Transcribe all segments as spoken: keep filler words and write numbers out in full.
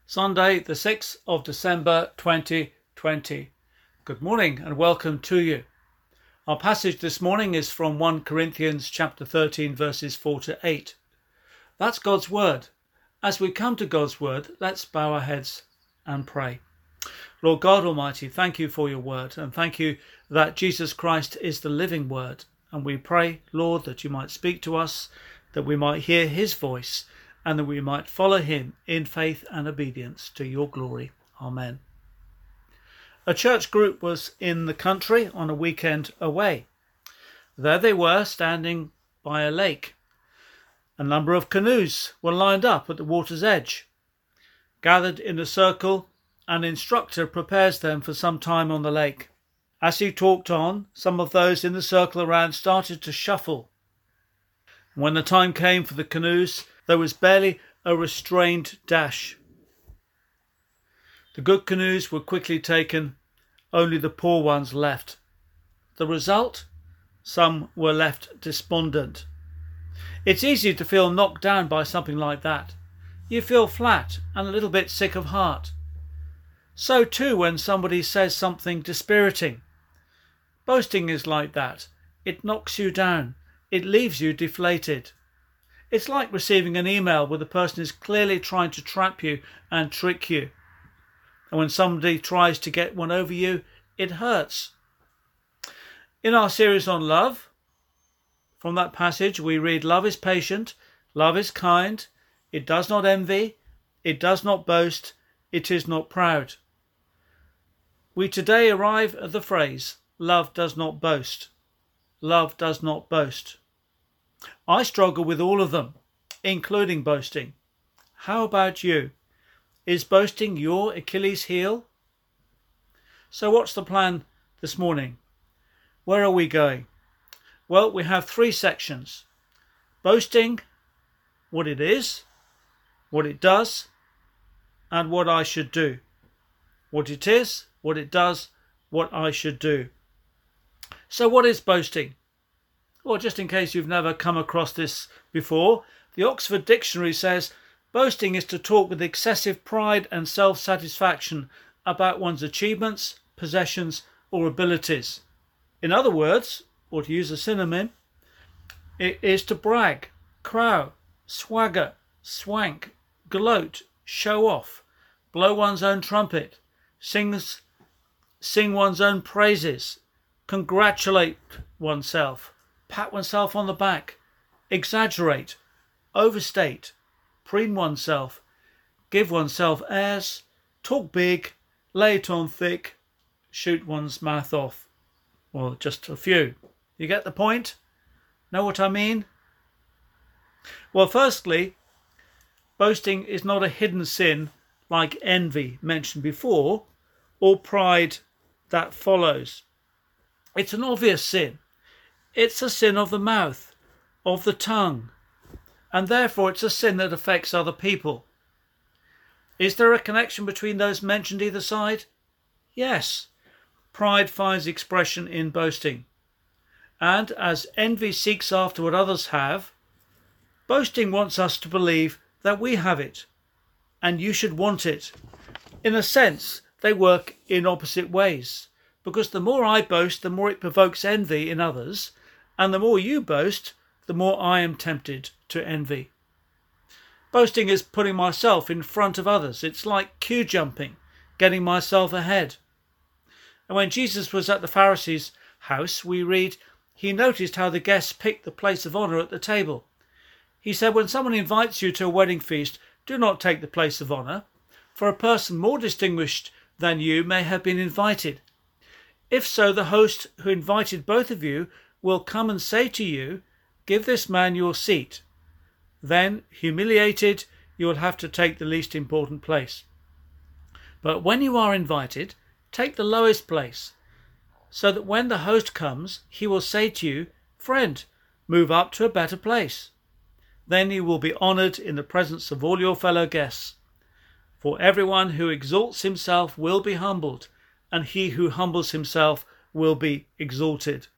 Sunday, the sixth of December twenty twenty. Good morning and welcome to you. Our passage this morning is from First Corinthians chapter thirteen verses four to eight. That's God's word. As we come to God's word, let's bow our heads and pray. Lord God Almighty, thank you for your word, and thank you that Jesus Christ is the living word. And we pray, Lord, that you might speak to us, that we might hear his voice, and that we might follow him in faith and obedience to your glory. Amen. A church group was in the country on a weekend away. There they were, standing by a lake. A number of canoes were lined up at the water's edge. Gathered in a circle, an instructor prepares them for some time on the lake. As he talked on, some of those in the circle around started to shuffle. When the time came for the canoes, there was barely a restrained dash. The good canoes were quickly taken, only the poor ones left. The result? Some were left despondent. It's easy to feel knocked down by something like that. You feel flat and a little bit sick of heart. So too when somebody says something dispiriting. Boasting is like that. It knocks you down. It leaves you deflated. It's like receiving an email where the person is clearly trying to trap you and trick you. And when somebody tries to get one over you, it hurts. In our series on love, from that passage we read, love is patient, love is kind, it does not envy, it does not boast, it is not proud. We today arrive at the phrase, love does not boast. Love does not boast. I struggle with all of them, including boasting. How about you? Is boasting your Achilles heel? So what's the plan this morning? Where are we going? Well, we have three sections. Boasting, what it is, what it does, and what I should do. What it is, what it does, what I should do. So what is boasting? Well, just in case you've never come across this before, the Oxford Dictionary says boasting is to talk with excessive pride and self-satisfaction about one's achievements, possessions, or abilities. In other words, or to use a synonym, it is to brag, crow, swagger, swank, gloat, show off, blow one's own trumpet, sings, sing one's own praises, congratulate oneself, pat oneself on the back, exaggerate, overstate, preen oneself, give oneself airs, talk big, lay it on thick, shoot one's mouth off. Well, just a few. You get the point? Know what I mean? Well, firstly, boasting is not a hidden sin like envy mentioned before, or pride that follows. It's an obvious sin. It's a sin of the mouth, of the tongue, and therefore it's a sin that affects other people. Is there a connection between those mentioned either side? Yes. Pride finds expression in boasting. And as envy seeks after what others have, boasting wants us to believe that we have it, and you should want it. In a sense, they work in opposite ways, because the more I boast, the more it provokes envy in others, and the more you boast, the more I am tempted to envy. Boasting is putting myself in front of others. It's like queue jumping, getting myself ahead. And when Jesus was at the Pharisees' house, we read, he noticed how the guests picked the place of honour at the table. He said, when someone invites you to a wedding feast, do not take the place of honour, for a person more distinguished than you may have been invited. If so, the host who invited both of you will come and say to you, give this man your seat. Then, humiliated, you will have to take the least important place. But when you are invited, take the lowest place, so that when the host comes, he will say to you, friend, move up to a better place. Then you will be honoured in the presence of all your fellow guests. For everyone who exalts himself will be humbled, and he who humbles himself will be exalted.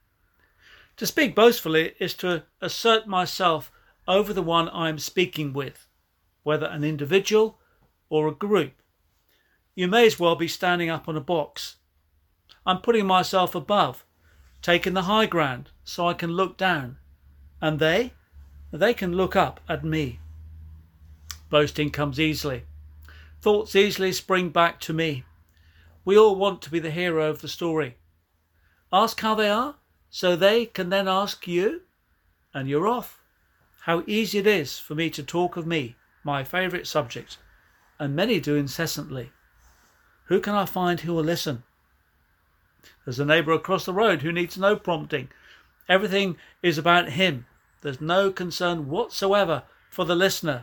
To speak boastfully is to assert myself over the one I am speaking with, whether an individual or a group. You may as well be standing up on a box. I'm putting myself above, taking the high ground so I can look down. And they? They can look up at me. Boasting comes easily. Thoughts easily spring back to me. We all want to be the hero of the story. Ask how they are, so they can then ask you, and you're off. How easy it is for me to talk of me, my favourite subject, and many do incessantly. Who can I find who will listen? There's a neighbour across the road who needs no prompting. Everything is about him. There's no concern whatsoever for the listener.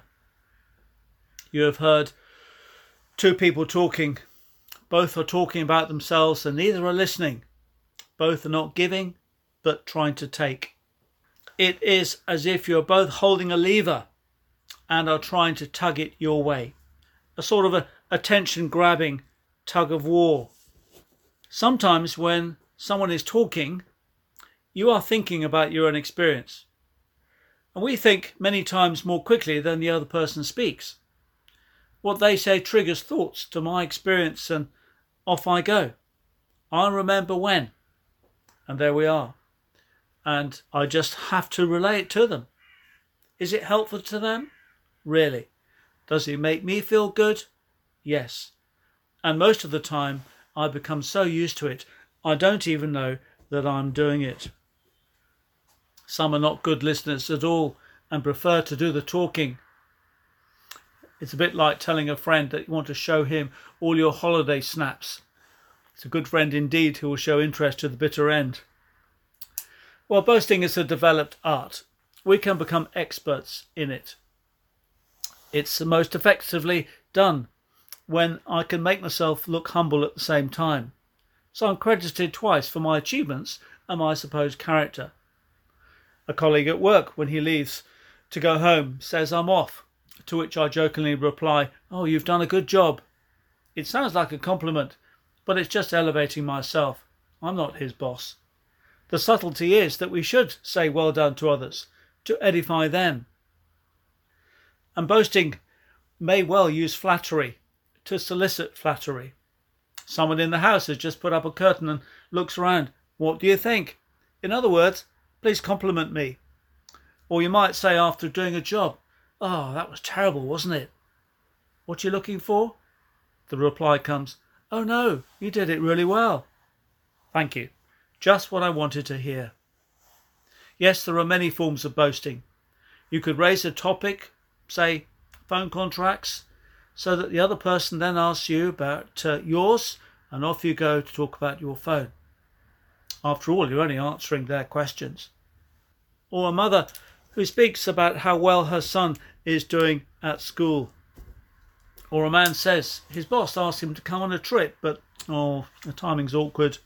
You have heard two people talking. Both are talking about themselves and neither are listening. Both are not giving, but trying to take. It is as if you're both holding a lever and are trying to tug it your way. A sort of a attention-grabbing tug of war. Sometimes when someone is talking, you are thinking about your own experience. And we think many times more quickly than the other person speaks. What they say triggers thoughts to my experience and off I go. I remember when. And there we are. And I just have to relay it to them. Is it helpful to them? Really. Does it make me feel good? Yes. And most of the time I become so used to it, I don't even know that I'm doing it. Some are not good listeners at all and prefer to do the talking. It's a bit like telling a friend that you want to show him all your holiday snaps. It's a good friend indeed who will show interest to the bitter end. Well, boasting is a developed art. We can become experts in it. It's most effectively done when I can make myself look humble at the same time. So I'm credited twice for my achievements and my supposed character. A colleague at work, when he leaves to go home, says I'm off, to which I jokingly reply, "Oh, you've done a good job." It sounds like a compliment, but it's just elevating myself. I'm not his boss. The subtlety is that we should say well done to others, to edify them. And boasting may well use flattery, to solicit flattery. Someone in the house has just put up a curtain and looks around. What do you think? In other words, please compliment me. Or you might say after doing a job, "Oh, that was terrible, wasn't it?" What are you looking for? The reply comes, "Oh no, you did it really well." Thank you. Just what I wanted to hear. Yes, there are many forms of boasting. You could raise a topic, say phone contracts, so that the other person then asks you about uh, yours, and off you go to talk about your phone. After all, you're only answering their questions. Or a mother who speaks about how well her son is doing at school. Or a man says his boss asked him to come on a trip, but oh, the timing's awkward.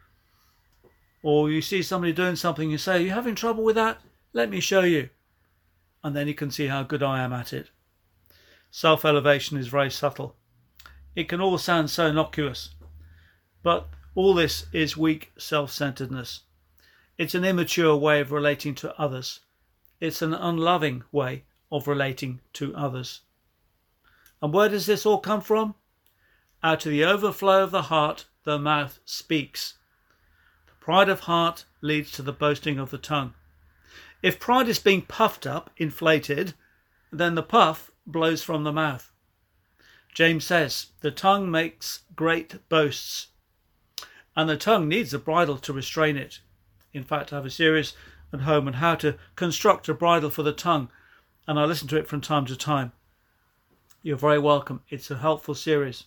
Or you see somebody doing something, you say, "Are you having trouble with that? Let me show you." And then you can see how good I am at it. Self-elevation is very subtle. It can all sound so innocuous. But all this is weak self-centeredness. It's an immature way of relating to others. It's an unloving way of relating to others. And where does this all come from? Out of the overflow of the heart, the mouth speaks. The pride of heart leads to the boasting of the tongue. If pride is being puffed up, inflated, then the puff blows from the mouth. James says, the tongue makes great boasts, and the tongue needs a bridle to restrain it. In fact, I have a series at home on how to construct a bridle for the tongue, and I listen to it from time to time. You're very welcome. It's a helpful series.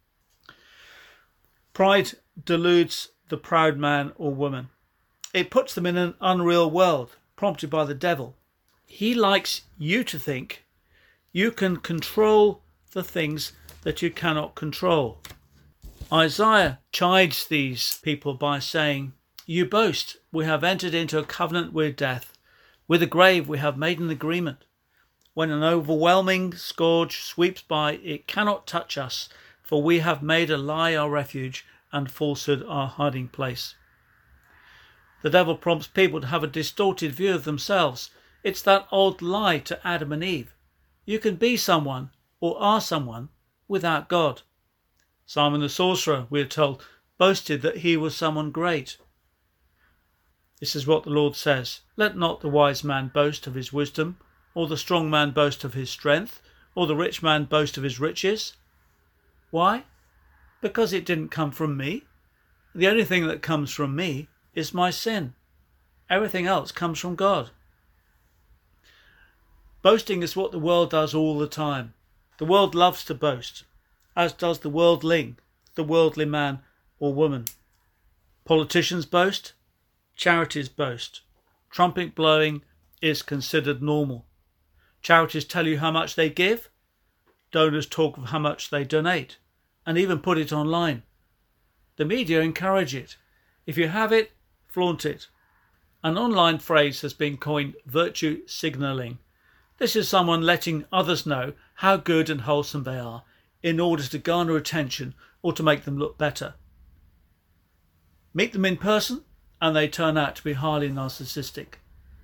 Pride deludes the proud man or woman. It puts them in an unreal world, prompted by the devil. He likes you to think you can control the things that you cannot control. Isaiah chides these people by saying, "You boast, we have entered into a covenant with death. With the grave we have made an agreement. When an overwhelming scourge sweeps by, it cannot touch us, for we have made a lie our refuge and falsehood our hiding place." The devil prompts people to have a distorted view of themselves. It's that old lie to Adam and Eve. You can be someone or are someone without God. Simon the sorcerer, we are told, boasted that he was someone great. This is what the Lord says: "Let not the wise man boast of his wisdom, or the strong man boast of his strength, or the rich man boast of his riches." Why? Because it didn't come from me. The only thing that comes from me is my sin. Everything else comes from God. Boasting is what the world does all the time. The world loves to boast, as does the worldling, the worldly man or woman. Politicians boast, charities boast. Trumpet blowing is considered normal. Charities tell you how much they give. Donors talk of how much they donate, and even put it online. The media encourage it. If you have it, flaunt it. An online phrase has been coined virtue signalling. This is someone letting others know how good and wholesome they are in order to garner attention or to make them look better. Meet them in person and they turn out to be highly narcissistic.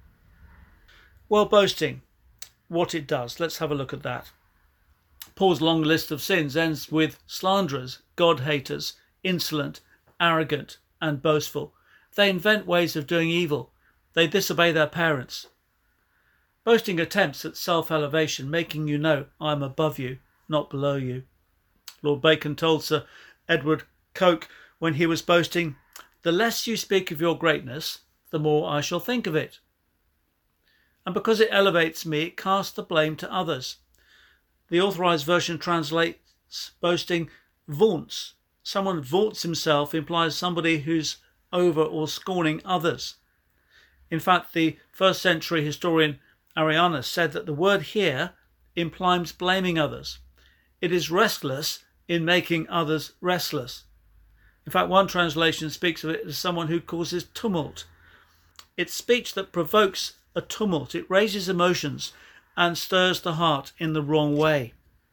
Well, boasting, what it does, let's have a look at that. Paul's long list of sins ends with slanderers, God-haters, insolent, arrogant and boastful. They invent ways of doing evil. They disobey their parents. Boasting attempts at self-elevation, making you know I am above you, not below you. Lord Bacon told Sir Edward Coke when he was boasting, "The less you speak of your greatness, the more I shall think of it." And because it elevates me, it casts the blame to others. The Authorised Version translates boasting vaunts. Someone vaunts himself implies somebody who's over or scorning others. In fact, the first century historian Arianus said that the word here implies blaming others. It is restless in making others restless. In fact, one translation speaks of it as someone who causes tumult. It's speech that provokes a tumult. It raises emotions and stirs the heart in the wrong way.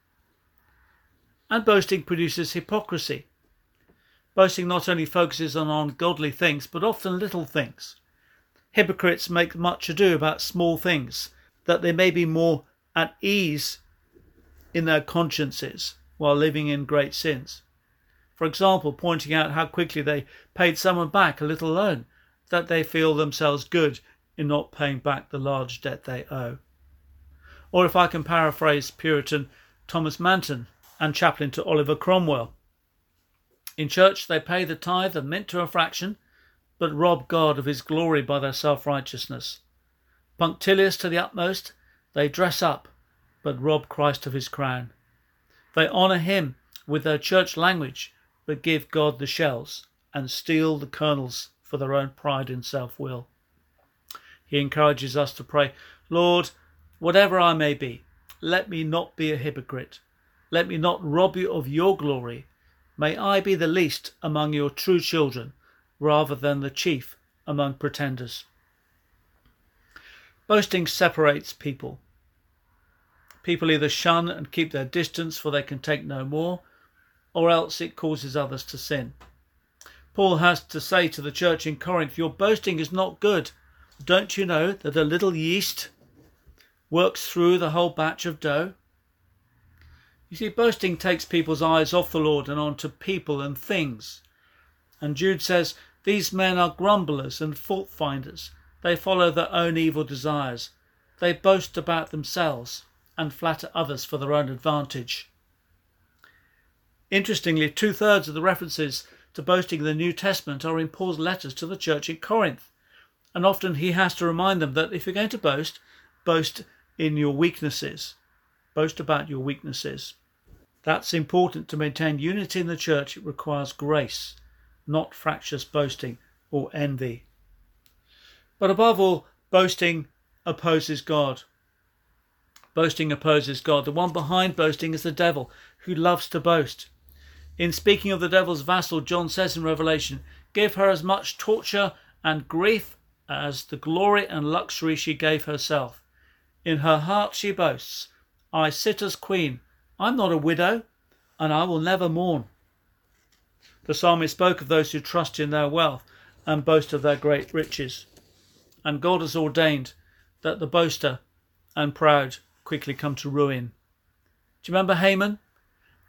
And boasting produces hypocrisy. Boasting not only focuses on ungodly things, but often little things. Hypocrites make much ado about small things, that they may be more at ease in their consciences while living in great sins. For example, pointing out how quickly they paid someone back a little loan, that they feel themselves good in not paying back the large debt they owe. Or if I can paraphrase Puritan Thomas Manton and chaplain to Oliver Cromwell, in church they pay the tithe and mint to a fraction, but rob God of his glory by their self-righteousness. Punctilious to the utmost, they dress up, but rob Christ of his crown. They honour him with their church language, but give God the shells and steal the kernels for their own pride and self-will. He encourages us to pray, "Lord, whatever I may be, let me not be a hypocrite. Let me not rob you of your glory. May I be the least among your true children, rather than the chief among pretenders." Boasting separates people. People either shun and keep their distance for they can take no more, or else it causes others to sin. Paul has to say to the church in Corinth, "Your boasting is not good. Don't you know that a little yeast works through the whole batch of dough?" You see, boasting takes people's eyes off the Lord and onto people and things. And Jude says, "These men are grumblers and fault finders. They follow their own evil desires. They boast about themselves and flatter others for their own advantage." Interestingly, two-thirds of the references to boasting in the New Testament are in Paul's letters to the church in Corinth. And often he has to remind them that if you're going to boast, boast in your weaknesses. Boast about your weaknesses. That's important to maintain unity in the church. It requires grace, not fractious boasting or envy. But above all, boasting opposes God. Boasting opposes God. The one behind boasting is the devil, who loves to boast. In speaking of the devil's vassal, John says in Revelation, "Give her as much torture and grief as the glory and luxury she gave herself. In her heart she boasts, I sit as queen. I'm not a widow, and I will never mourn." The psalmist spoke of those who trust in their wealth and boast of their great riches. And God has ordained that the boaster and proud quickly come to ruin. Do you remember Haman?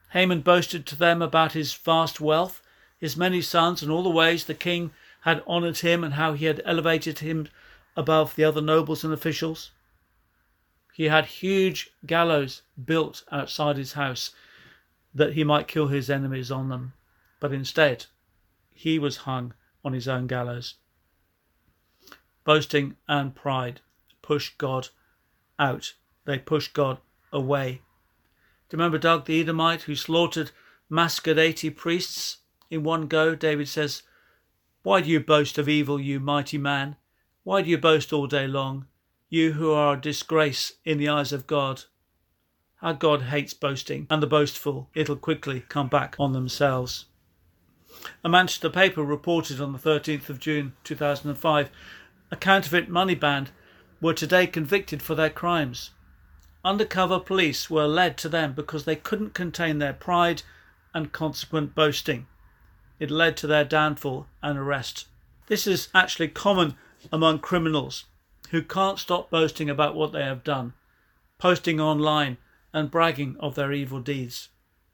Haman boasted to them about his vast wealth, his many sons, and all the ways the king had honoured him and how he had elevated him above the other nobles and officials. He had huge gallows built outside his house that he might kill his enemies on them, but instead he was hung on his own gallows. Boasting and pride push God out. They push God away. Do you remember Doug the Edomite who slaughtered massacred eighty priests in one go? David says, "Why do you boast of evil, you mighty man? Why do you boast all day long, you who are a disgrace in the eyes of God?" How God hates boasting, and the boastful, it'll quickly come back on themselves. A Manchester paper reported on the thirteenth of June two thousand five, a counterfeit money band were today convicted for their crimes. Undercover police were led to them because they couldn't contain their pride and consequent boasting. It led to their downfall and arrest. This is actually common among criminals who can't stop boasting about what they have done, posting online and bragging of their evil deeds.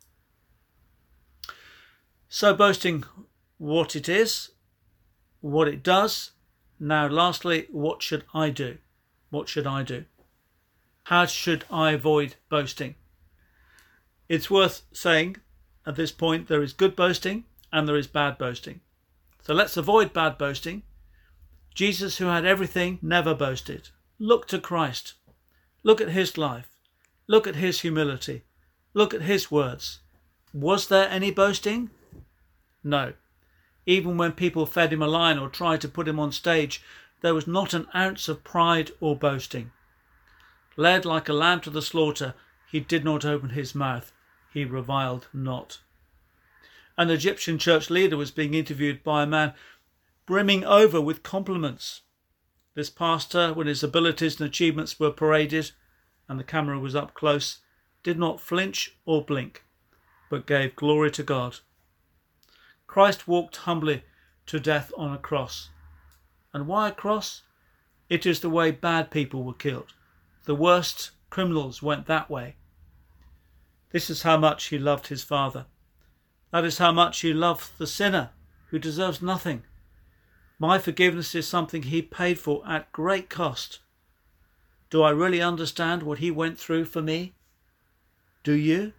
So boasting what it is, what it does. Now lastly, what should I do? What should I do? How should I avoid boasting? It's worth saying at this point there is good boasting and there is bad boasting. So let's avoid bad boasting. Jesus, who had everything, never boasted. Look to Christ. Look at his life. Look at his humility. Look at his words. Was there any boasting? No. Even when people fed him a line or tried to put him on stage, there was not an ounce of pride or boasting. Led like a lamb to the slaughter, he did not open his mouth. He reviled not. An Egyptian church leader was being interviewed by a man brimming over with compliments. This pastor, when his abilities and achievements were paraded and the camera was up close, did not flinch or blink, but gave glory to God. Christ walked humbly to death on a cross. And why a cross? It is the way bad people were killed. The worst criminals went that way. This is how much he loved his Father. That is how much he loved the sinner who deserves nothing. My forgiveness is something he paid for at great cost. Do I really understand what he went through for me? Do you?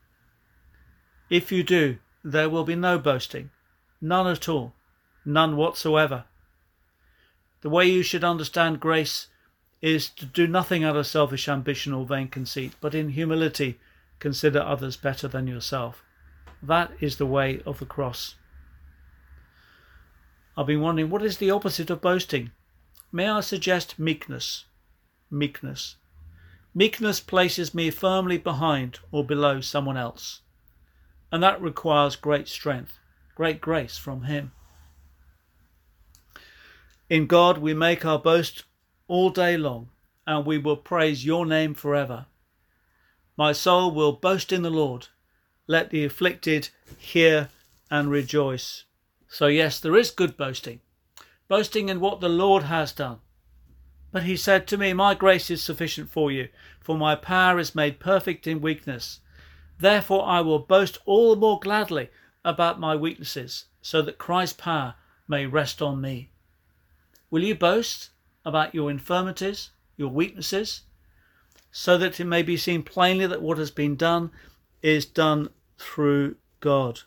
If you do, there will be no boasting, none at all, none whatsoever. The way you should understand grace is to do nothing out of selfish ambition or vain conceit, but in humility consider others better than yourself. That is the way of the cross. I've been wondering, what is the opposite of boasting? May I suggest meekness? Meekness. Meekness places me firmly behind or below someone else. And that requires great strength, great grace from him. In God we make our boast all day long, and we will praise your name forever. My soul will boast in the Lord. Let the afflicted hear and rejoice. So yes, there is good boasting. Boasting in what the Lord has done. But he said to me, my grace is sufficient for you, for my power is made perfect in weakness. Therefore I will boast all the more gladly about my weaknesses, so that Christ's power may rest on me. Will you boast about your infirmities, your weaknesses, so that it may be seen plainly that what has been done is done through God?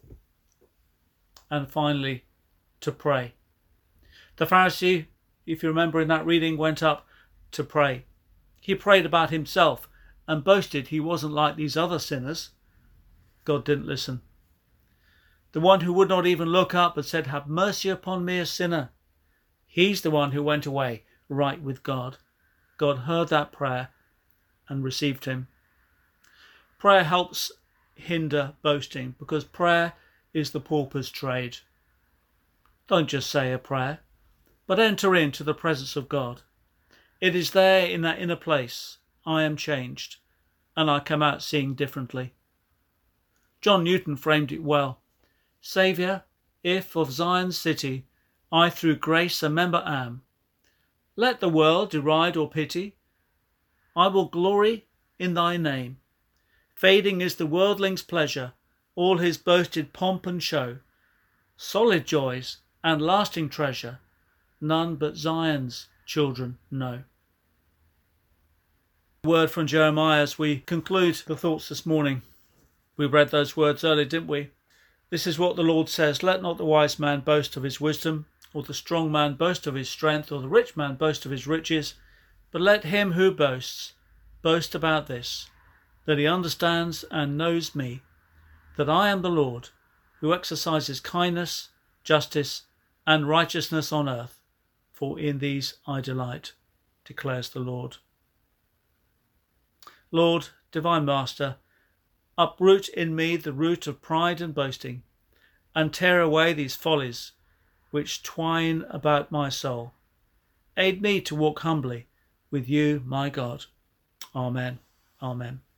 And finally, to pray. The Pharisee, if you remember in that reading, went up to pray. He prayed about himself and boasted he wasn't like these other sinners. God didn't listen. The one who would not even look up but said, have mercy upon me, a sinner. He's the one who went away right with God. God heard that prayer and received him. Prayer helps hinder boasting because prayer is the pauper's trade. Don't just say a prayer, but enter into the presence of God. It is there in that inner place I am changed and I come out seeing differently. John Newton framed it well. Saviour, if of Zion's city I through grace a member am, let the world deride or pity, I will glory in thy name. Fading is the worldling's pleasure, all his boasted pomp and show. Solid joys and lasting treasure, none but Zion's children know. Word from Jeremiah as we conclude the thoughts this morning. We read those words earlier, didn't we? This is what the Lord says: let not the wise man boast of his wisdom, or the strong man boast of his strength, or the rich man boast of his riches, but let him who boasts boast about this, that he understands and knows me, that I am the Lord, who exercises kindness, justice, and righteousness on earth, for in these I delight, declares the Lord. Lord, Divine Master, uproot in me the root of pride and boasting, and tear away these follies which twine about my soul. Aid me to walk humbly with you, my God. Amen. Amen.